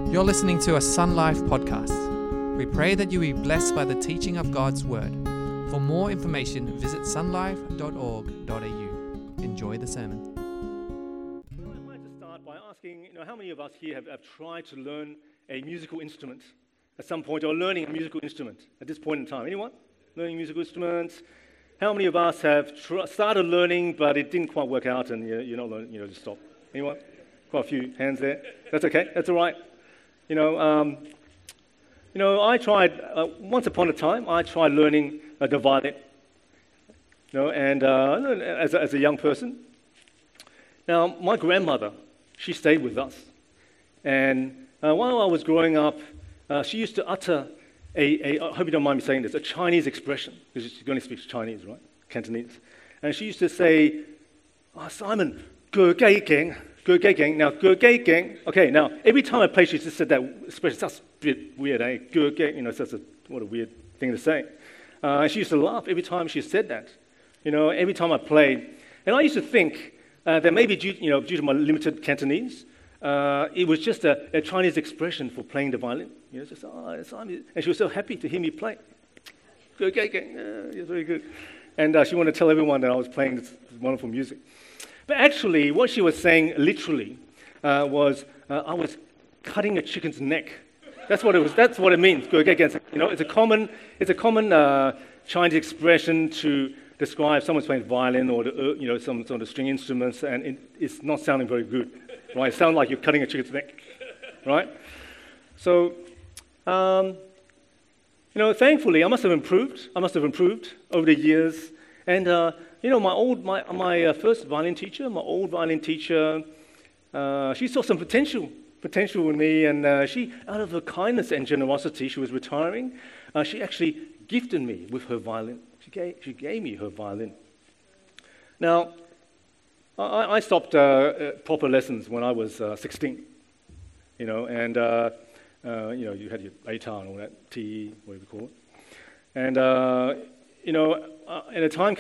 You're listening to a Sun Life podcast. We pray that you be blessed by the teaching of God's Word. For more information, visit sunlife.org.au. Enjoy the sermon. I'd like to start by asking, how many of us here have tried to learn a musical instrument at some point, or learning a musical instrument at this point in time? Anyone? Learning musical instruments? How many of us have started learning, but it didn't quite work out, and you're not learning, just stop? Anyone? Quite a few hands there. That's okay. That's all right. I tried, once upon a time, I tried learning the violin, and as a young person. Now, my grandmother, she stayed with us. And while I was growing up, she used to utter I hope you don't mind me saying this, a Chinese expression, because she only speaks Chinese, right? Cantonese. And she used to say, Simon, 個機勁. Now, 個機勁. Okay, now, every time I play, she just said that expression. That's a bit weird, eh? 個機, what a weird thing to say. And she used to laugh every time she said that. Every time I played. And I used to think that maybe due to my limited Cantonese, it was just a Chinese expression for playing the violin. Just, Simon. And she was so happy to hear me play. 個機勁. It's very good. And she wanted to tell everyone that I was playing this wonderful music. But actually, what she was saying literally was I was cutting a chicken's neck. That's what it was. That's what it means. It's a common Chinese expression to describe someone's playing violin or some sort of string instruments, and it's not sounding very good, right? It sounds like you're cutting a chicken's neck, right? So, thankfully, I must have improved over the years, and my first violin teacher, she saw some potential in me, and she, out of her kindness and generosity, she was retiring. She actually gifted me with her violin. She gave me her violin. Now, I stopped proper lessons when I was 16. And you had your ATAR and all that, TE, whatever you call it. And and the time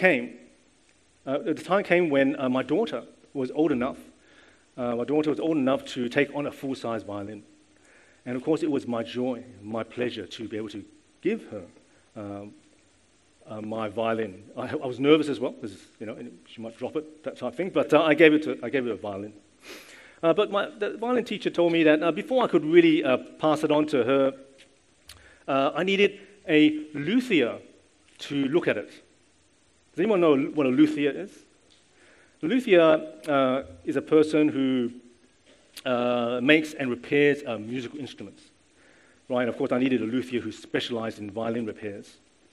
came when my daughter was old enough. To take on a full-size violin. And of course, it was my joy, my pleasure to be able to give her my violin. I was nervous as well, because she might drop it, that type of thing. But I gave her a violin. But the violin teacher told me that before I could really pass it on to her, I needed a luthier to look at it. Does anyone know what a luthier is? A luthier is a person who makes and repairs musical instruments. Right? And of course, I needed a luthier who specialized in violin repairs.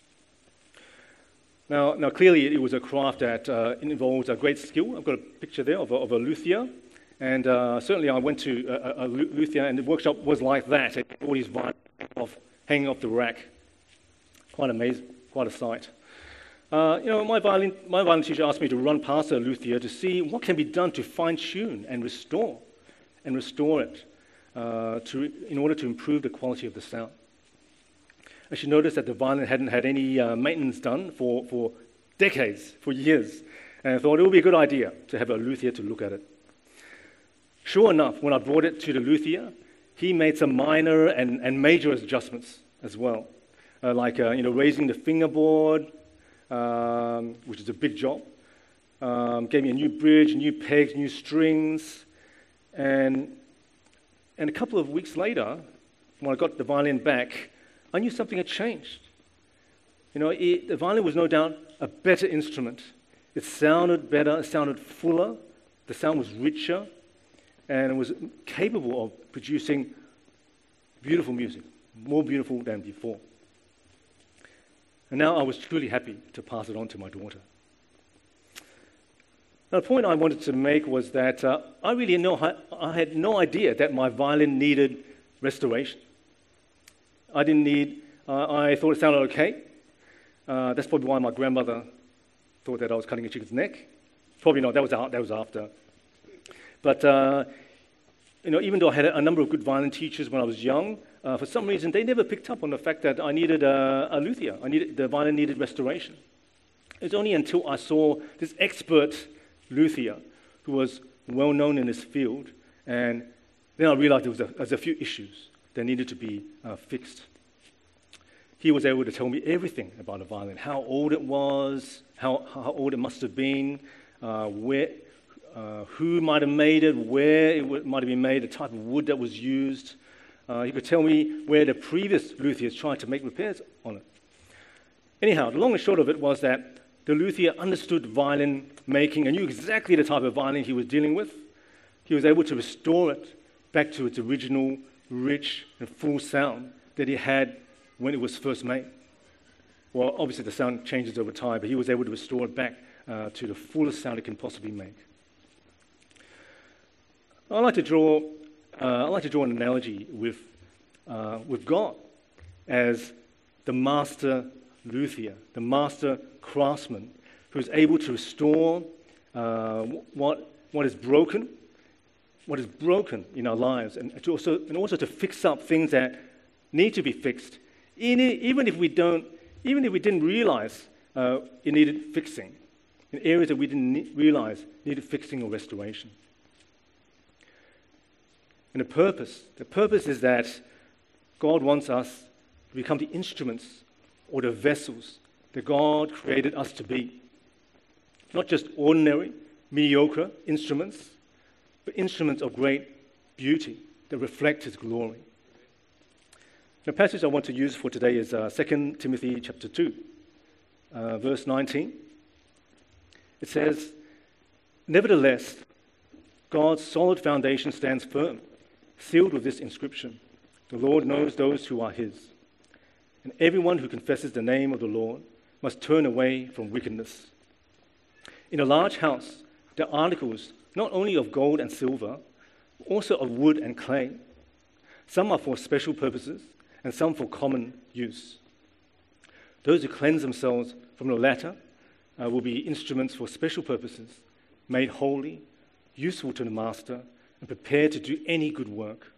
Now, clearly, it was a craft that involves a great skill. I've got a picture there of a luthier. And certainly, I went to a luthier, and the workshop was like that. All these violins hanging off the rack. Quite amazing, quite a sight. My violin teacher asked me to run past a luthier to see what can be done to fine-tune and restore it in order to improve the quality of the sound. And she noticed that the violin hadn't had any maintenance done for decades, for years, and I thought it would be a good idea to have a luthier to look at it. Sure enough, when I brought it to the luthier, he made some minor and major adjustments as well, like raising the fingerboard, which is a big job. Gave me a new bridge, new pegs, new strings, and a couple of weeks later, when I got the violin back, I knew something had changed. The violin was no doubt a better instrument. It sounded better, it sounded fuller, the sound was richer, and it was capable of producing beautiful music, more beautiful than before. And now I was truly happy to pass it on to my daughter. Now, the point I wanted to make was that I had no idea that my violin needed restoration. I thought it sounded okay. That's probably why my grandmother thought that I was cutting a chicken's neck. Probably not, that was after. But, even though I had a number of good violin teachers when I was young, for some reason, they never picked up on the fact that I needed a luthier. The violin needed restoration. It's only until I saw this expert luthier who was well known in his field, and Then I realized there was a few issues that needed to be fixed. He was able to tell me everything about the violin, how old it was, how old it must have been, who might have made it, where it might have been made, the type of wood that was used. He could tell me where the previous luthiers tried to make repairs on it. Anyhow, the long and short of it was that the luthier understood violin making and knew exactly the type of violin he was dealing with. He was able to restore it back to its original, rich and full sound that it had when it was first made. Well, obviously the sound changes over time, but he was able to restore it back to the fullest sound it can possibly make. I like to draw an analogy with God as the master luthier, the master craftsman, who is able to restore what is broken in our lives, and also to fix up things that need to be fixed, even if we didn't realize it needed fixing, in areas that we didn't realize needed fixing or restoration. And the purpose is that God wants us to become the instruments or the vessels that God created us to be. Not just ordinary, mediocre instruments, but instruments of great beauty that reflect His glory. The passage I want to use for today is 2 Timothy chapter 2, verse 19. It says, "Nevertheless, God's solid foundation stands firm, sealed with this inscription: The Lord knows those who are His. And everyone who confesses the name of the Lord must turn away from wickedness. In a large house, there are articles not only of gold and silver, but also of wood and clay. Some are for special purposes, and some for common use. Those who cleanse themselves from the latter will be instruments for special purposes, made holy, useful to the master, and prepared to do any good work."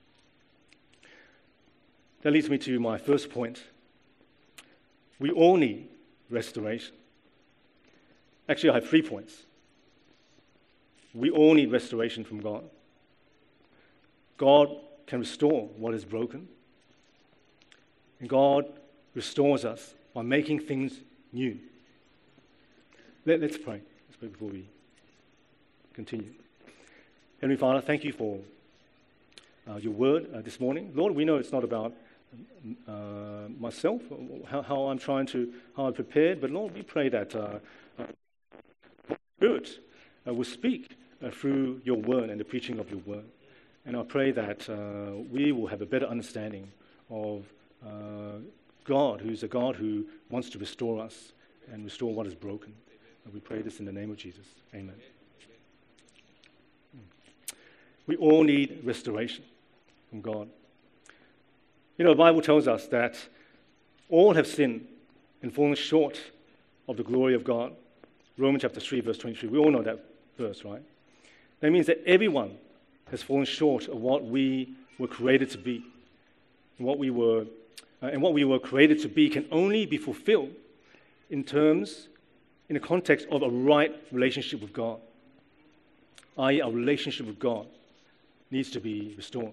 That leads me to my first point. We all need restoration. Actually, I have 3 points. We all need restoration from God. God can restore what is broken. And God restores us by making things new. Let's pray. Let's pray before we continue. Heavenly Father, thank you for your word this morning. Lord, we know it's not about myself, how I'm prepared, but Lord, we pray that Spirit will speak through your word and the preaching of your word. And I pray that we will have a better understanding of God, who's a God who wants to restore us and restore what is broken. And we pray this in the name of Jesus. Amen. We all need restoration from God. You know, the Bible tells us that all have sinned and fallen short of the glory of God. Romans chapter 3, verse 23. We all know that verse, right? That means that everyone has fallen short of what we were created to be. And what we were created to be can only be fulfilled in the context of a right relationship with God. I.e., our relationship with God needs to be restored.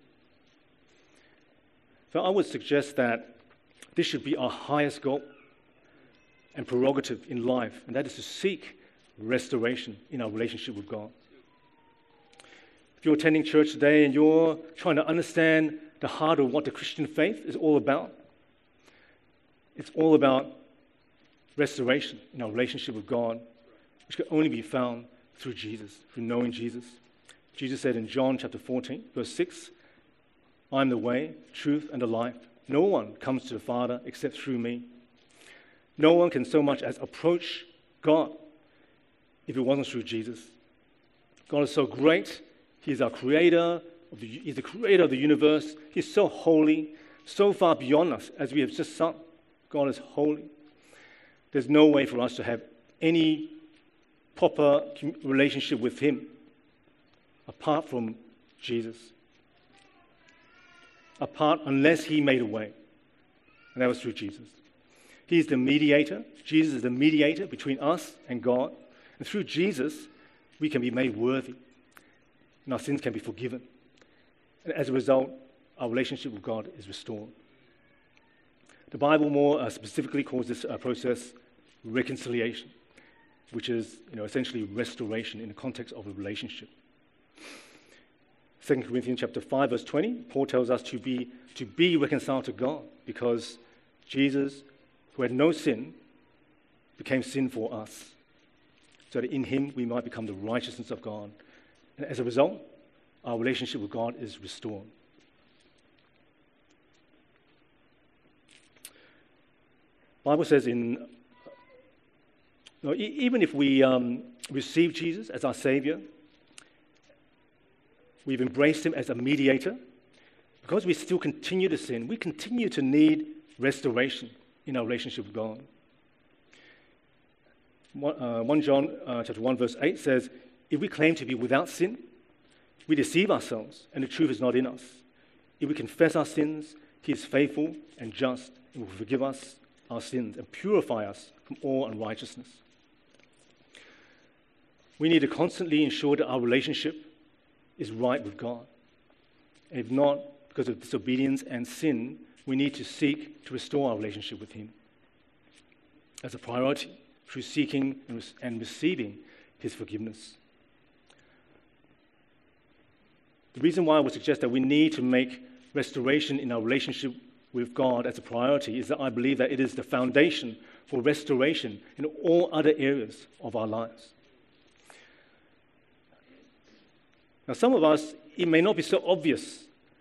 So I would suggest that this should be our highest goal and prerogative in life, and that is to seek restoration in our relationship with God. If you're attending church today and you're trying to understand the heart of what the Christian faith is all about, it's all about restoration in our relationship with God, which can only be found through Jesus, through knowing Jesus. Jesus said in John chapter 14, verse 6, "I am the way, truth, and the life. No one comes to the Father except through me." No one can so much as approach God if it wasn't through Jesus. God is so great. He's our creator. He's the creator of the universe. He's so holy, so far beyond us, as we have just sung. God is holy. There's no way for us to have any proper relationship with Him apart from Jesus. Unless He made a way. And that was through Jesus. He's the mediator. Jesus is the mediator between us and God. And through Jesus, we can be made worthy. And our sins can be forgiven. And as a result, our relationship with God is restored. The Bible more specifically calls this process reconciliation, which is essentially restoration in the context of a relationship. 2 Corinthians chapter 5, verse 20, Paul tells us to be reconciled to God because Jesus, who had no sin, became sin for us, so that in him we might become the righteousness of God. And as a result, our relationship with God is restored. The Bible says even if we receive Jesus as our Savior, we've embraced him as a mediator, because we still continue to sin, we continue to need restoration in our relationship with God. 1 John chapter 1 verse 8 says, if we claim to be without sin, we deceive ourselves and the truth is not in us. If we confess our sins, he is faithful and just and will forgive us our sins and purify us from all unrighteousness. We need to constantly ensure that our relationship is right with God. And if not, because of disobedience and sin, we need to seek to restore our relationship with him as a priority through seeking and receiving his forgiveness. The reason why I would suggest that we need to make restoration in our relationship with God as a priority is that I believe that it is the foundation for restoration in all other areas of our lives. Now, some of us, it may not be so obvious,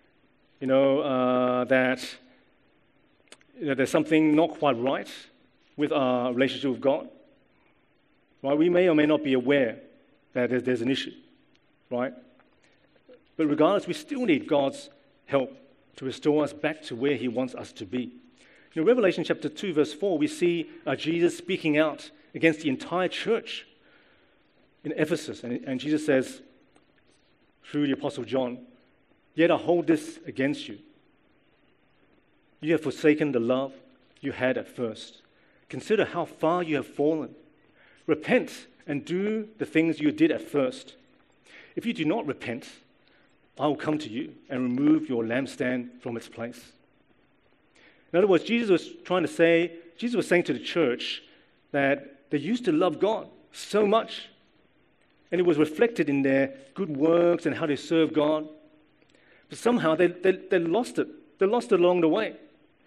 that there's something not quite right with our relationship with God. Right? We may or may not be aware that there's an issue, right? But regardless, we still need God's help to restore us back to where he wants us to be. In Revelation chapter 2, verse 4, we see Jesus speaking out against the entire church in Ephesus. And Jesus says, through the Apostle John, yet I hold this against you. You have forsaken the love you had at first. Consider how far you have fallen. Repent and do the things you did at first. If you do not repent, I will come to you and remove your lampstand from its place. In other words, Jesus was saying to the church that they used to love God so much, and it was reflected in their good works and how they served God. But somehow they lost it. They lost it along the way.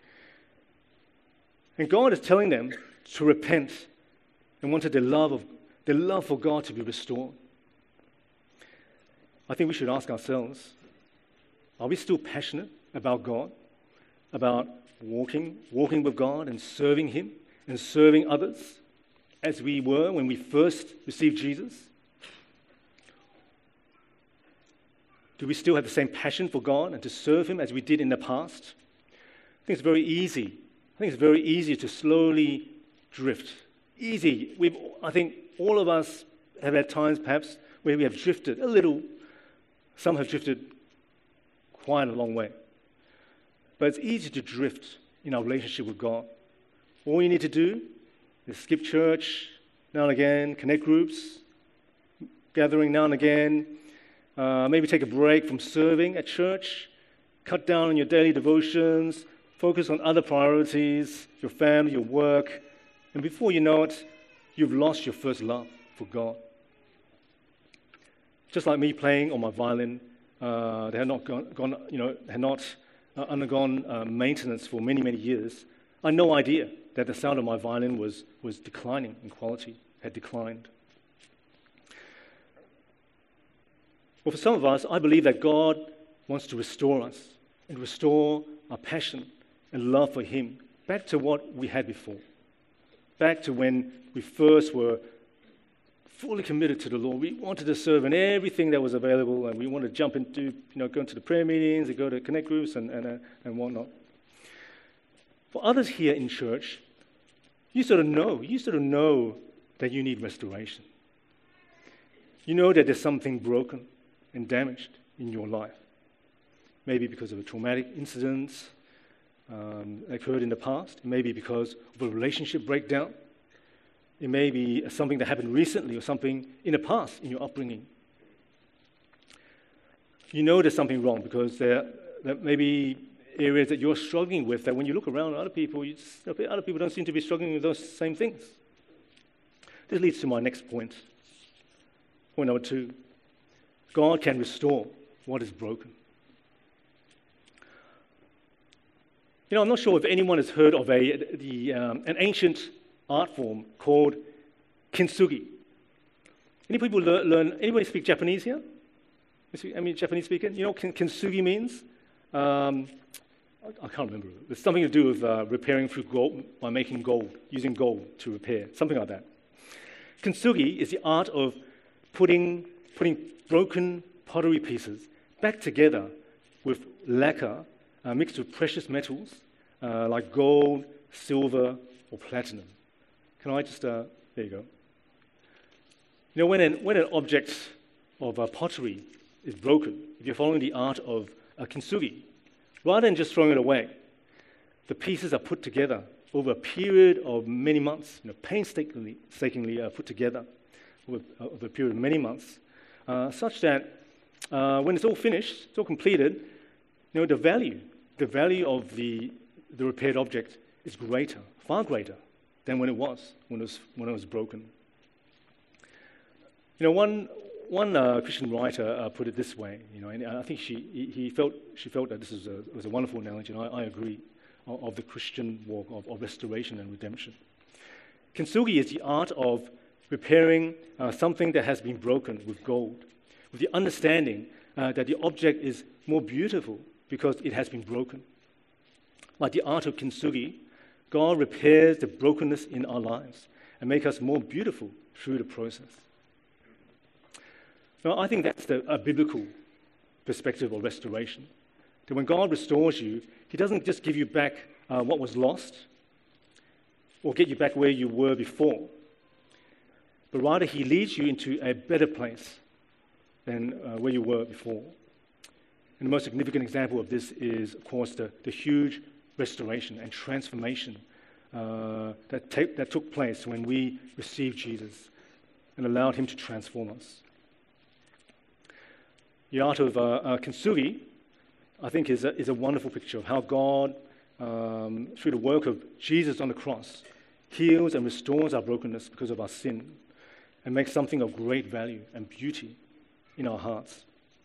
And God is telling them to repent and wanted their love for God to be restored. I think we should ask ourselves, are we still passionate about God, about walking with God and serving him and serving others as we were when we first received Jesus? Do we still have the same passion for God and to serve him as we did in the past? I think it's very easy to slowly drift. I think all of us have had times perhaps where we have drifted a little. Some have drifted quite a long way. But it's easy to drift in our relationship with God. All you need to do is skip church now and again, connect groups, gathering now and again, maybe take a break from serving at church, cut down on your daily devotions, focus on other priorities, your family, your work, and before you know it, you've lost your first love for God. Just like me playing on my violin, they had not undergone maintenance for many, many years. I had no idea that the sound of my violin was declining in quality, had declined. Well, for some of us, I believe that God wants to restore us and restore our passion and love for him back to what we had before, back to when we first were fully committed to the Lord. We wanted to serve in everything that was available, and we wanted to jump into, go into the prayer meetings, and go to connect groups and whatnot. For others here in church, you sort of know that you need restoration. You know that there's something broken and damaged in your life. Maybe because of a traumatic incident occurred in the past. Maybe because of a relationship breakdown. It may be something that happened recently or something in the past in your upbringing. you know there's something wrong because there may be areas that you're struggling with that when you look around at other people, other people don't seem to be struggling with those same things. This leads to my next point. Point number 2. God can restore what is broken. I'm not sure if anyone has heard of an ancient art form called kintsugi. Any people anybody speak Japanese here? Japanese speaking? You know what kintsugi means? I can't remember. It's something to do with repairing through gold, by making gold, using gold to repair, something like that. Kintsugi is the art of putting broken pottery pieces back together with lacquer mixed with precious metals like gold, silver, or platinum. Can I just, there you go. When an object of pottery is broken, if you're following the art of kintsugi, rather than just throwing it away, the pieces are put together over a period of many months, painstakingly put together over a period of many months, such that when it's all finished, it's all completed, the value of the repaired object is greater, far greater than when it was broken. One Christian writer put it this way, and I think she felt that this was a wonderful analogy, and I agree, of the Christian walk of restoration and redemption. Kintsugi is the art of repairing something that has been broken with gold, with the understanding that the object is more beautiful because it has been broken. Like the art of kintsugi, God repairs the brokenness in our lives and makes us more beautiful through the process. Now, I think that's a biblical perspective of restoration. That when God restores you, He doesn't just give you back what was lost or get you back where you were before, but rather He leads you into a better place than where you were before. And the most significant example of this is, of course, the huge restoration and transformation that took place when we received Jesus and allowed Him to transform us. The art of kintsugi, I think, is a wonderful picture of how God, through the work of Jesus on the cross, heals and restores our brokenness because of our sin and makes something of great value and beauty in our hearts.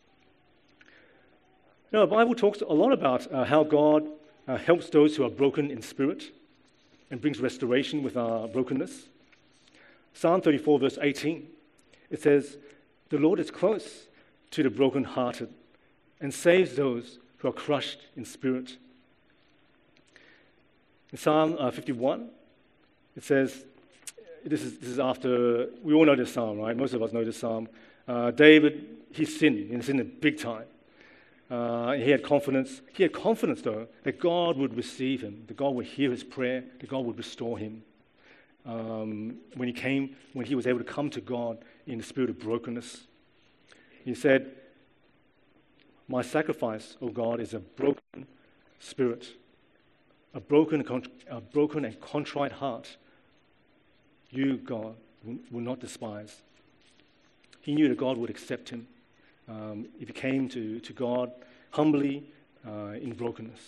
The Bible talks a lot about how God helps those who are broken in spirit and brings restoration with our brokenness. Psalm 34, verse 18, it says, "The Lord is close to the brokenhearted and saves those who are crushed in spirit." In Psalm 51, it says, this is after, we all know this psalm, right? Most of us know this psalm. David, he sinned big time. He had confidence, though, that God would receive him, that God would hear his prayer, that God would restore him. When he was able to come to God in the spirit of brokenness. He said, "My sacrifice, O God, is a broken spirit, a broken and contrite heart. You, God, will not despise." He knew that God would accept him if he came to God humbly in brokenness.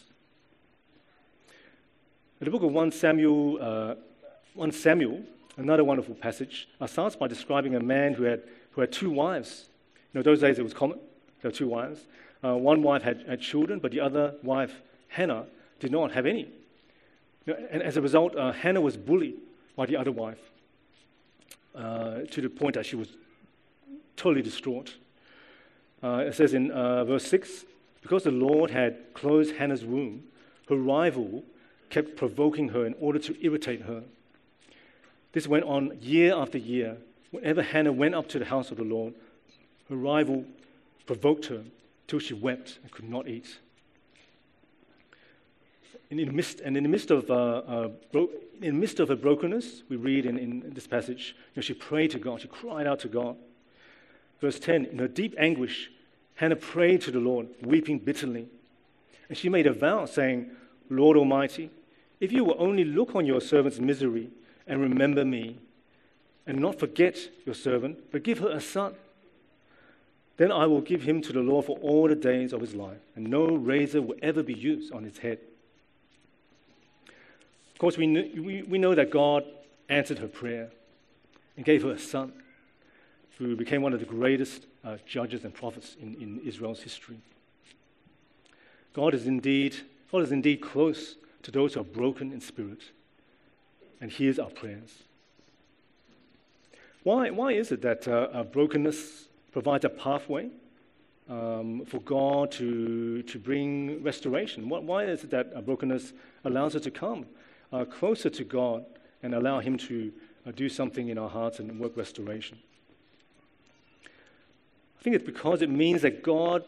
In the book of 1 Samuel, another wonderful passage, starts by describing a man who had two wives. Those days it was common. There were two wives. One wife had children, but the other wife, Hannah, did not have any. And as a result, Hannah was bullied by the other wife to the point that she was totally distraught. It says in verse 6, "Because the Lord had closed Hannah's womb, her rival kept provoking her in order to irritate her. This went on year after year. Whenever Hannah went up to the house of the Lord, her rival provoked her till she wept and could not eat." In the midst of her brokenness, we read in this passage, she prayed to God. She cried out to God. Verse 10, "In her deep anguish, Hannah prayed to the Lord, weeping bitterly. And she made a vow, saying, 'Lord Almighty, if you will only look on your servant's misery and remember me, and not forget your servant, but give her a son, Then I will give him to the Lord for all the days of his life, and no razor will ever be used on his head. Of course, we know that God answered her prayer and gave her a son who became one of the greatest judges and prophets in Israel's history. God is indeed close to those who are broken in spirit and hears our prayers. Why is it that brokenness provides a pathway for God to bring restoration? Why is it that brokenness allows us to come closer to God and allow Him to do something in our hearts and work restoration? I think it's because it means that God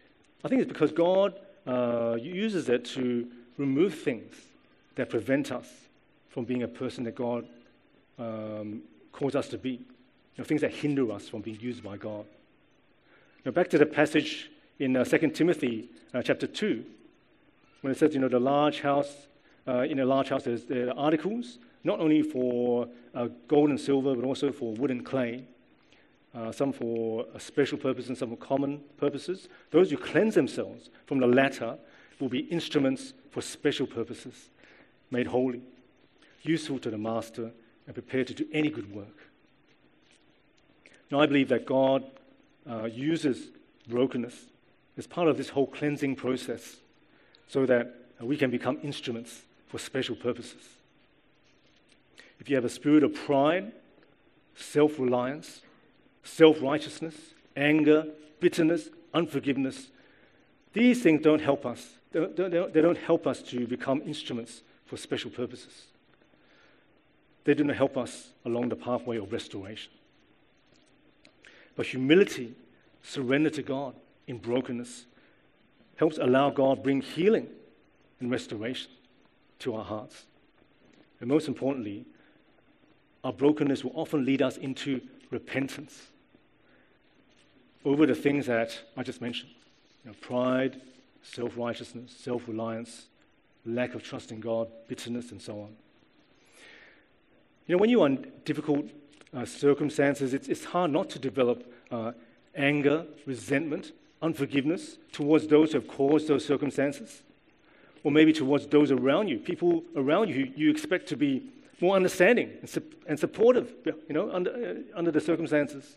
uses it to remove things that prevent us from being a person that God calls us to be. Things that hinder us from being used by God. Now, back to the passage in 2 Timothy chapter 2, when it says, the large house, in a large house there are articles, not only for gold and silver, but also for wood and clay, some for a special purpose and some for common purposes. Those who cleanse themselves from the latter will be instruments for special purposes, made holy, useful to the master, and prepared to do any good work. Now, I believe that God uses brokenness as part of this whole cleansing process so that we can become instruments for special purposes. If you have a spirit of pride, self-reliance, self-righteousness, anger, bitterness, unforgiveness, these things don't help us. They don't help us to become instruments for special purposes. They do not help us along the pathway of restoration. But humility, surrender to God in brokenness, helps allow God bring healing and restoration to our hearts. And most importantly, our brokenness will often lead us into repentance over the things that I just mentioned. Pride, self-righteousness, self-reliance, lack of trust in God, bitterness, and so on. When you're in difficult circumstances, it's hard not to develop anger, resentment, unforgiveness towards those who have caused those circumstances, or maybe towards those around you, people around you who you expect to be more understanding and supportive, under the circumstances.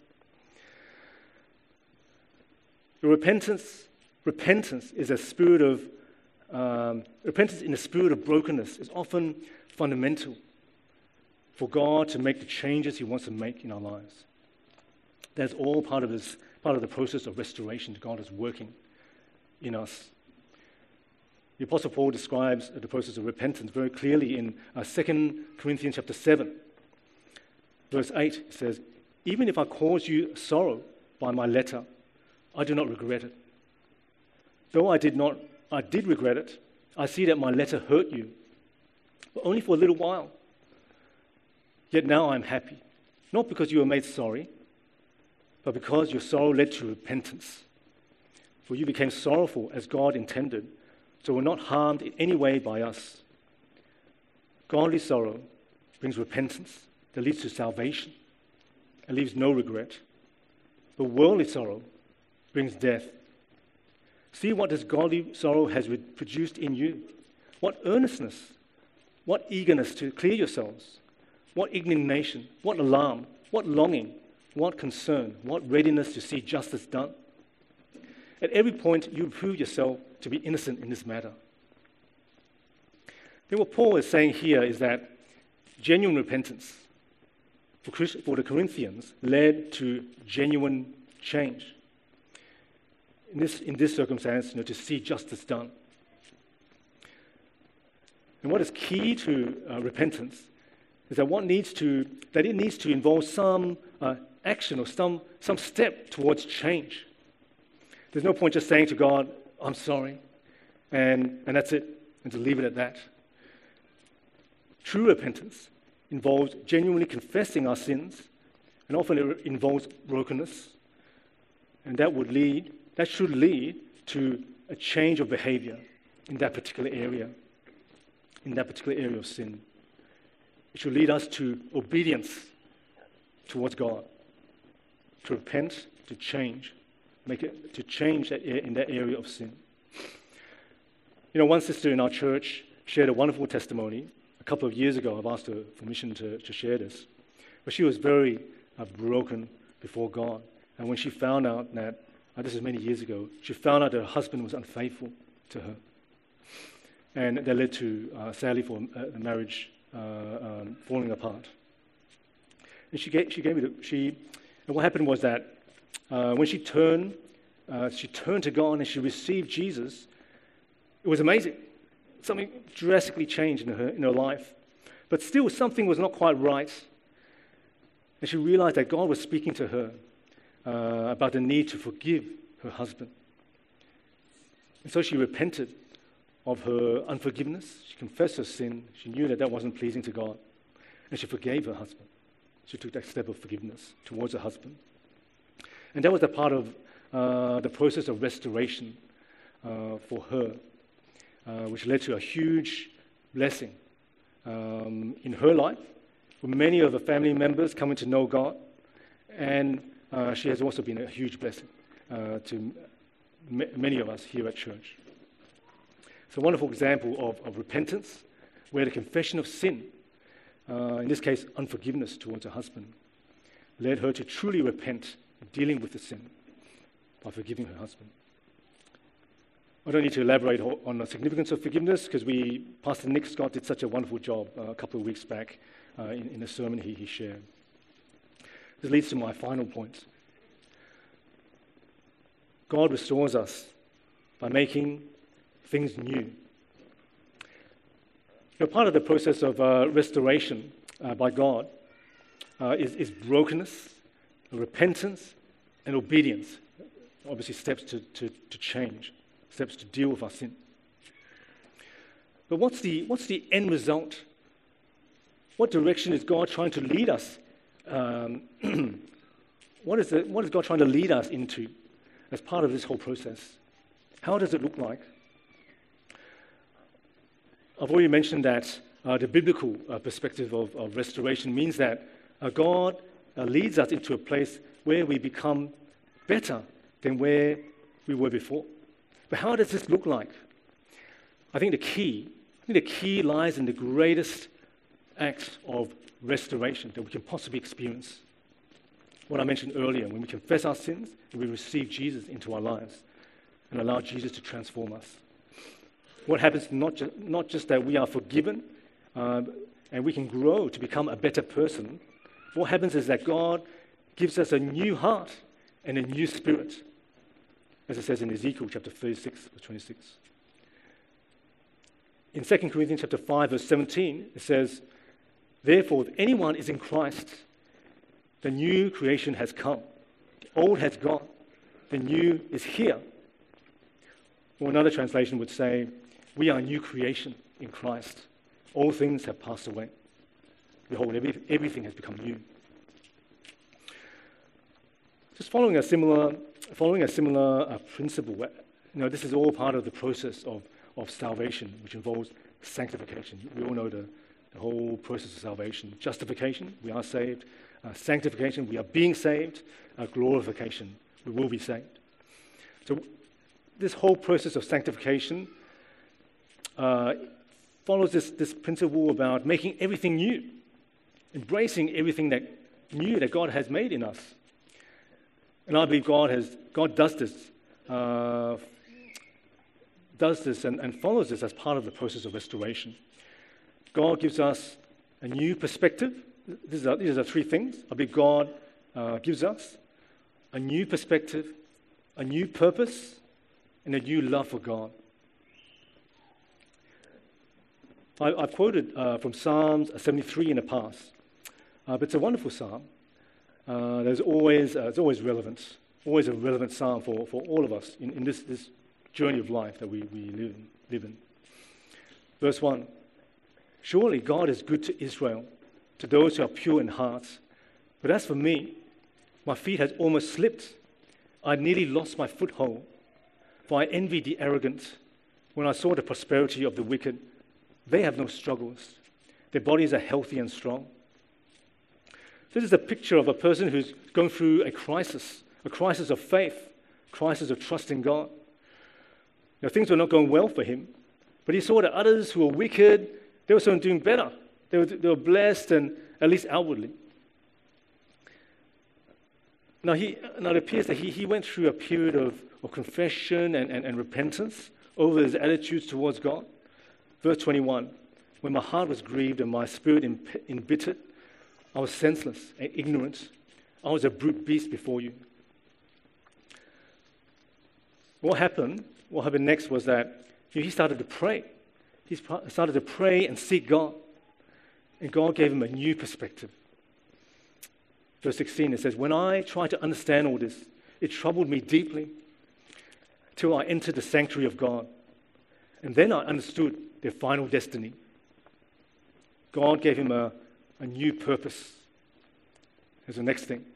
Repentance is a spirit of repentance in a spirit of brokenness is often fundamental for God to make the changes He wants to make in our lives. That's all part of the process of restoration that God is working in us. The Apostle Paul describes the process of repentance very clearly in 2 Corinthians chapter 7, verse 8. It says, "Even if I cause you sorrow by my letter, I do not regret it. Though I did regret it, I see that my letter hurt you, but only for a little while. Yet now I am happy, not because you were made sorry, but because your sorrow led to repentance. For you became sorrowful as God intended, so were not harmed in any way by us. Godly sorrow brings repentance that leads to salvation and leaves no regret. But worldly sorrow brings death. See what this godly sorrow has produced in you. What earnestness, what eagerness to clear yourselves, what indignation, what alarm, what longing, what concern, what readiness to see justice done. At every point, you prove yourself to be innocent in this matter." Then what Paul is saying here is that genuine repentance for the Corinthians led to genuine change. In this circumstance, to see justice done. And what is key to repentance is that it needs to involve some action or some step towards change. There's no point just saying to God, "I'm sorry," and that's it, and to leave it at that. True repentance involves genuinely confessing our sins, and often it involves brokenness, and that should lead to a change of behavior in that particular area of sin. It should lead us to obedience towards God, to repent, to change, to change in that area of sin. You know, one sister in our church shared a wonderful testimony. A couple of years ago, I've asked her permission to share this. But she was very broken before God. And when she found out that, this is many years ago, she found out that her husband was unfaithful to her. And that led to, sadly, for the marriage falling apart. And and what happened was that when she turned to God and she received Jesus, it was amazing. Something drastically changed in her life. But still, something was not quite right. And she realized that God was speaking to her about the need to forgive her husband. And so she repented of her unforgiveness. She confessed her sin. She knew that wasn't pleasing to God. And she forgave her husband. She took that step of forgiveness towards her husband. And that was a part of the process of restoration for her, which led to a huge blessing in her life, with many of her family members coming to know God. And she has also been a huge blessing to many of us here at church. It's a wonderful example of repentance, where the confession of sin, in this case unforgiveness towards her husband, led her to truly repent, dealing with the sin by forgiving her husband. I don't need to elaborate on the significance of forgiveness, because Pastor Nick Scott did such a wonderful job a couple of weeks back in a sermon he shared. This leads to my final point. God restores us by making things new. Part of the process of restoration by God is brokenness, repentance, and obedience. Obviously, steps to change, steps to deal with our sin. But what's the end result? What direction is God trying to lead us? What is God trying to lead us into as part of this whole process? How does it look like? I've already mentioned that the biblical perspective of restoration means that God leads us into a place where we become better than where we were before. But how does this look like? I think the key lies in the greatest act of restoration that we can possibly experience. What I mentioned earlier, when we confess our sins and we receive Jesus into our lives and allow Jesus to transform us. What happens, not just that we are forgiven and we can grow to become a better person. What happens is that God gives us a new heart and a new spirit, as it says in Ezekiel chapter 36, verse 26. In 2 Corinthians chapter 5, verse 17, it says, "Therefore, if anyone is in Christ, the new creation has come. The old has gone. The new is here." Or another translation would say, "We are a new creation in Christ. All things have passed away. Behold, everything has become new." Just following a similar principle. This is all part of the process of salvation, which involves sanctification. We all know the whole process of salvation. Justification, we are saved. Sanctification, we are being saved. Glorification, we will be saved. So this whole process of sanctification follows this principle about making everything new, embracing everything that God has made in us. And I believe God does this and follows this as part of the process of restoration. God gives us a new perspective. These are the three things. I believe God gives us a new perspective, a new purpose, and a new love for God. I've quoted from Psalms 73 in the past, but it's a wonderful psalm. It's always relevant, always a relevant psalm for all of us in this journey of life that we live in. Verse 1, "Surely God is good to Israel, to those who are pure in heart. But as for me, my feet had almost slipped. I nearly lost my foothold, for I envied the arrogant when I saw the prosperity of the wicked. They have no struggles. Their bodies are healthy and strong." This is a picture of a person who's going through a crisis of faith, crisis of trusting God. Things were not going well for him, but he saw that others who were wicked, they were sort of doing better. They were blessed, and at least outwardly. Now, it appears that he went through a period of confession and repentance over his attitudes towards God. Verse 21, when my heart was grieved and my spirit embittered, I was senseless and ignorant. I was a brute beast before you. What happened next was that he started to pray. He started to pray and seek God. And God gave him a new perspective. Verse 16, it says, when I tried to understand all this, it troubled me deeply till I entered the sanctuary of God. And then I understood their final destiny. God gave him a new purpose. Here's the next thing.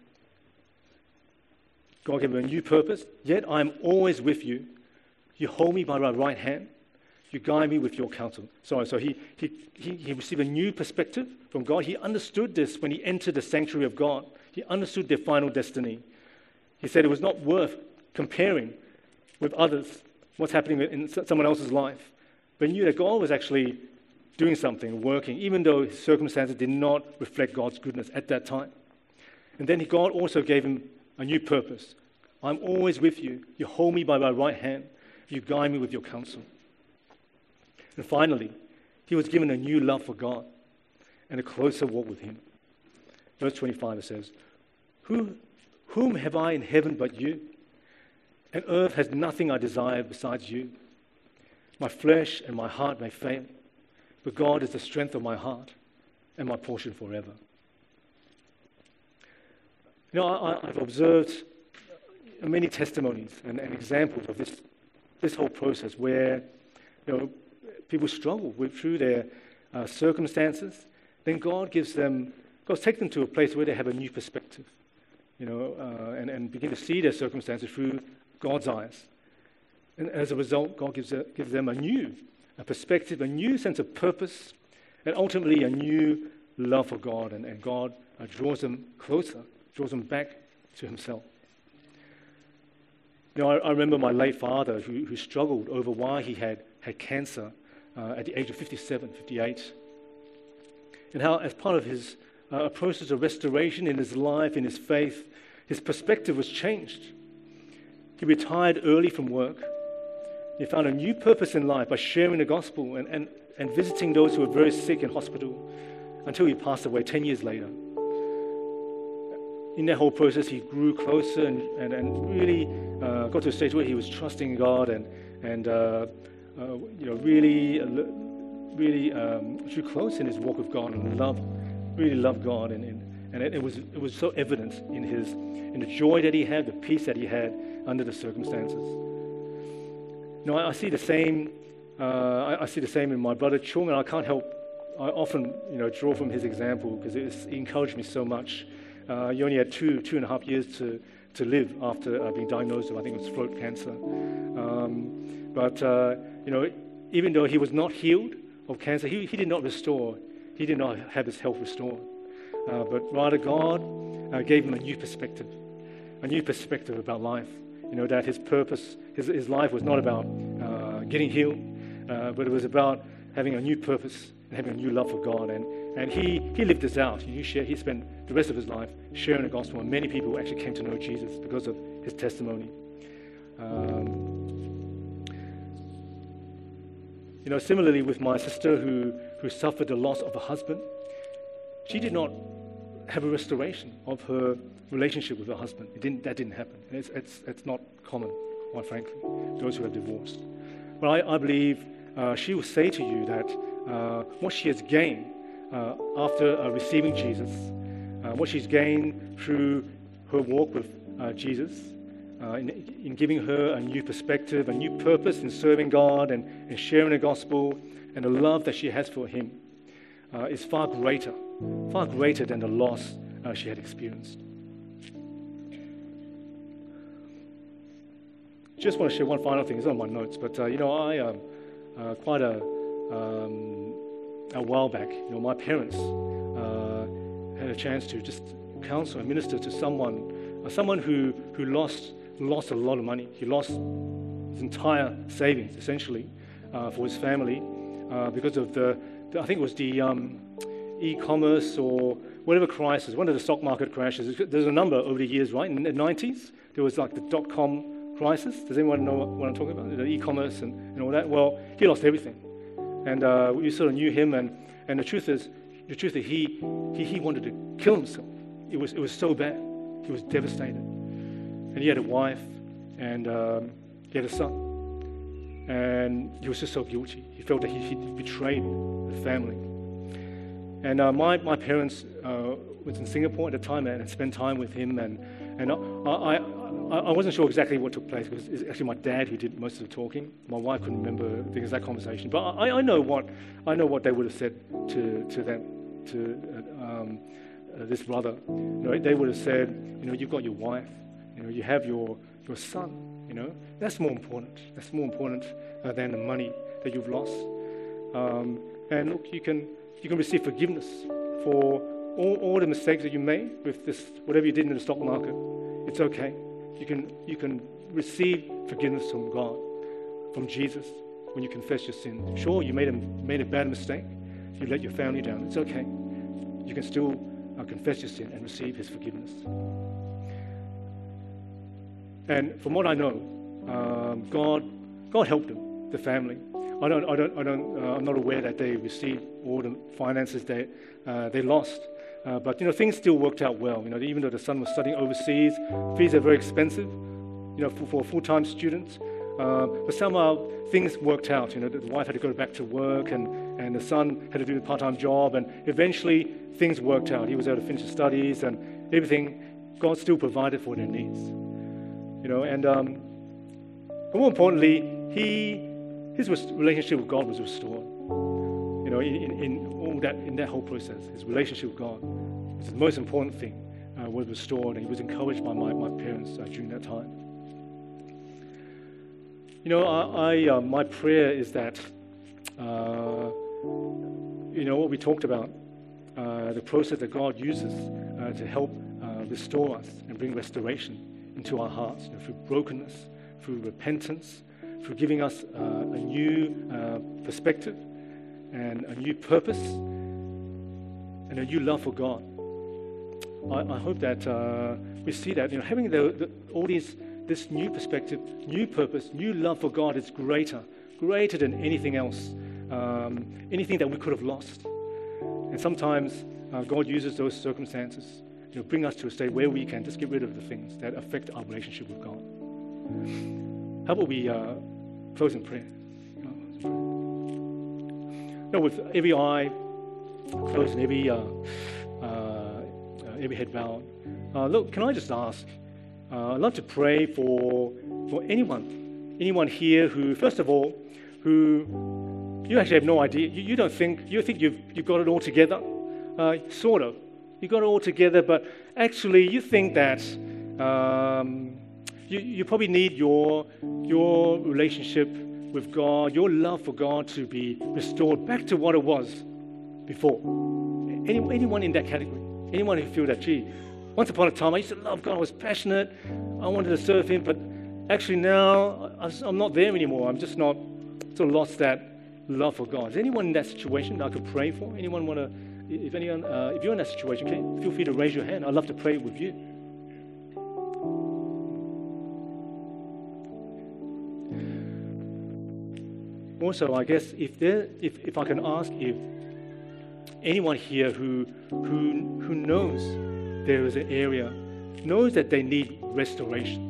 God gave him a new purpose, yet I am always with you. You hold me by my right hand. You guide me with your counsel. So he received a new perspective from God. He understood this when he entered the sanctuary of God. He understood their final destiny. He said it was not worth comparing with others, what's happening in someone else's life. But he knew that God was actually doing something, working, even though his circumstances did not reflect God's goodness at that time. And then God also gave him a new purpose. I'm always with you. You hold me by my right hand. You guide me with your counsel. And finally, he was given a new love for God and a closer walk with him. Verse 25, it says, Whom have I in heaven but you? And earth has nothing I desire besides you. My flesh and my heart may fail, but God is the strength of my heart and my portion forever. I've observed many testimonies and examples of this whole process where people struggle through their circumstances. Then God takes them to a place where they have a new perspective, and begin to see their circumstances through God's eyes. And as a result, God gives them a new perspective, a new sense of purpose, and ultimately a new love for God. And God draws them closer, draws them back to himself. I remember my late father who struggled over why he had cancer at the age of 57, 58. And how, as part of his a process of restoration in his life, in his faith, his perspective was changed. He retired early from work. He found a new purpose in life by sharing the gospel and visiting those who were very sick in hospital until he passed away 10 years later. In that whole process, he grew closer and really got to a stage where he was trusting God and really drew close in his walk with God and really loved God, and it was so evident in the joy that he had, the peace that he had under the circumstances. I see the same. I see the same in my brother Chung, and I can't help. I often draw from his example because it encouraged me so much. He only had two and a half years to live after being diagnosed with, I think it was throat cancer. Even though he was not healed of cancer, he did not restore. He did not have his health restored. But rather God gave him a new perspective about life. That his purpose, his life was not about getting healed, but it was about having a new purpose and having a new love for God. And he lived this out. He spent the rest of his life sharing the gospel, and many people actually came to know Jesus because of his testimony. Similarly with my sister who suffered the loss of a husband, she did not have a restoration of her relationship with her husband. That didn't happen. It's not common, quite frankly, those who have divorced. But I believe she will say to you that what she has gained after receiving Jesus, what she's gained through her walk with Jesus, in giving her a new perspective, a new purpose in serving God and sharing the gospel, and the love that she has for him is far greater than the loss she had experienced. Just want to share one final thing. It's on my notes, but quite a while back, my parents had a chance to just counsel and minister to someone who lost lost a lot of money. He lost his entire savings, essentially, for his family because of I think it was the e-commerce or whatever crisis, one of the stock market crashes. There's a number over the years, right? In the 90s, there was like the dot-com crisis. Does anyone know what I'm talking about? The e-commerce and all that? Well, he lost everything. And we sort of knew him, and the truth is he wanted to kill himself. It was so bad. He was devastated. And he had a wife, and he had a son. And he was just so guilty. He felt that he betrayed the family. And my parents was in Singapore at the time and spent time with him. And I wasn't sure exactly what took place because it's actually my dad who did most of the talking. My wife couldn't remember the exact conversation, but I know what they would have said to this brother. They would have said, you've got your wife, you have your son. That's more important. That's more important than the money that you've lost. And look, you can receive forgiveness for all the mistakes that you made with this, whatever you did in the stock market. It's okay. You can receive forgiveness from God, from Jesus, when you confess your sin. Sure, you made a bad mistake. You let your family down. It's okay. You can still confess your sin and receive His forgiveness. And from what I know, God helped them, the family. I'm not aware that they received all the finances they lost. But things still worked out well. Even though the son was studying overseas, fees are very expensive, for full-time students. But somehow things worked out. The wife had to go back to work, and the son had to do a part-time job, and eventually things worked out. He was able to finish his studies, and everything. God still provided for their needs. But more importantly, his relationship with God was restored. In that whole process, his relationship with God was the most important thing. Was restored, and he was encouraged by my parents during that time. My prayer is that what we talked about, the process that God uses to help restore us and bring restoration into our hearts, through brokenness, through repentance, through giving us a new perspective and a new purpose and a new love for God. I hope that we see that having this new perspective, new purpose, new love for God is greater than anything else, anything that we could have lost. And sometimes God uses those circumstances to bring us to a state where we can just get rid of the things that affect our relationship with God. How about we close in prayer? With every eye closed and every head bowed. Look, can I just ask? I'd love to pray for anyone here who, first of all, who you actually have no idea. You think you've got it all together, sort of. You got it all together, but actually you think that you probably need your relationship with God, your love for God to be restored back to what it was before. Anyone in that category? Anyone who feels that, once upon a time I used to love God, I was passionate, I wanted to serve Him, but actually now I'm not there anymore. I'm just not sort of lost that love for God. Is anyone in that situation that I could pray for? Anyone want to? If you're in that situation, feel free to raise your hand. I'd love to pray with you. Also, I guess if I can ask, if anyone here who knows there is an area, knows that they need restoration,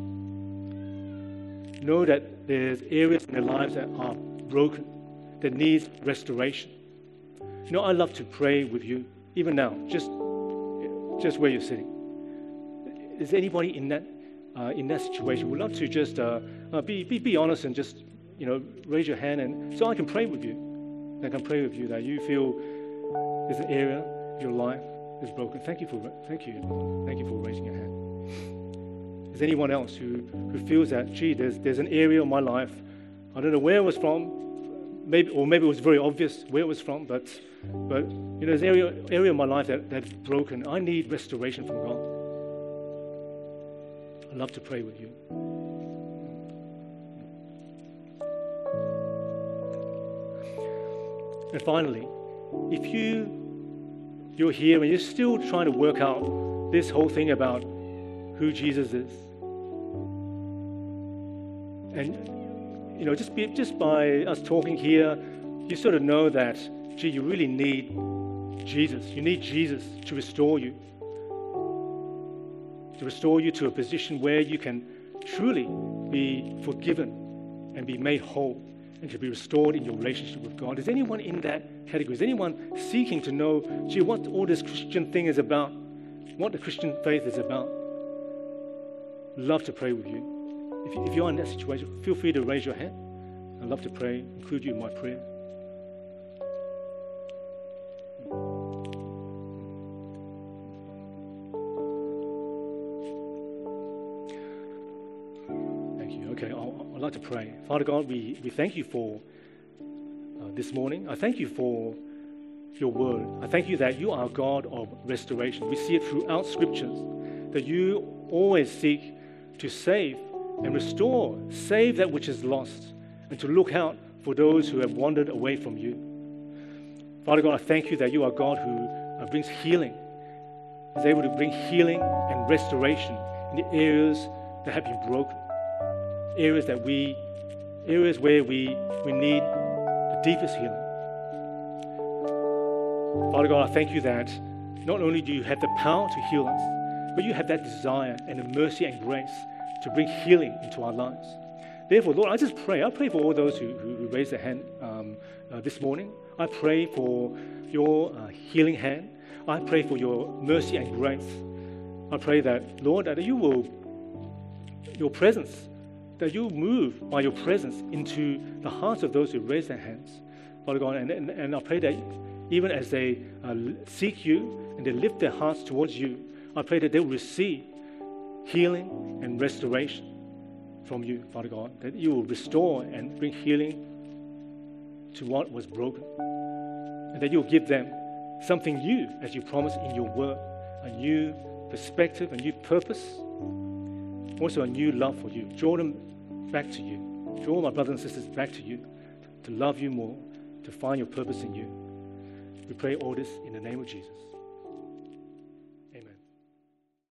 know that there's areas in their lives that are broken, that needs restoration. I'd love to pray with you, even now, just where you're sitting. Is anybody in that situation? We'd love to just be honest and just raise your hand, and so I can pray with you. I can pray with you that you feel there's an area of your life is broken. Thank you for raising your hand. Is anyone else who feels that there's an area of my life, I don't know where it was from, maybe it was very obvious where it was from, but there's an area of my life that's broken. I need restoration from God. I'd love to pray with you. And finally, if you're here and you're still trying to work out this whole thing about who Jesus is, and just by us talking here, you sort of know that, gee, you really need Jesus. You need Jesus to restore you to a position where you can truly be forgiven and be made whole and to be restored in your relationship with God. Is anyone in that category? Is anyone seeking to know, gee, what all this Christian thing is about, what the Christian faith is about? Love to pray with you. If you're in that situation, feel free to raise your hand. I'd love to pray, include you in my prayer. Thank you. Okay, I'd like to pray. Father God, we thank you for this morning. I thank you for your word. I thank you that you are a God of restoration. We see it throughout scriptures, that you always seek to save and restore, save that which is lost, and to look out for those who have wandered away from you. Father God, I thank you that you are God who brings healing, is able to bring healing and restoration in the areas that have been broken, areas where we need the deepest healing. Father God, I thank you that not only do you have the power to heal us, but you have that desire and the mercy and grace to bring healing into our lives. Therefore, Lord, I pray for all those who raised their hand this morning. I pray for your healing hand. I pray for your mercy and grace. I pray that, Lord, that your presence, that you move by your presence into the hearts of those who raise their hands. Father God, and I pray that even as they seek you and they lift their hearts towards you, I pray that they will receive healing and restoration from you, Father God, that you will restore and bring healing to what was broken, and that you'll give them something new, as you promised in your word, a new perspective, a new purpose, also a new love for you. Draw them back to you. Draw my brothers and sisters back to you, to love you more, to find your purpose in you. We pray all this in the name of Jesus.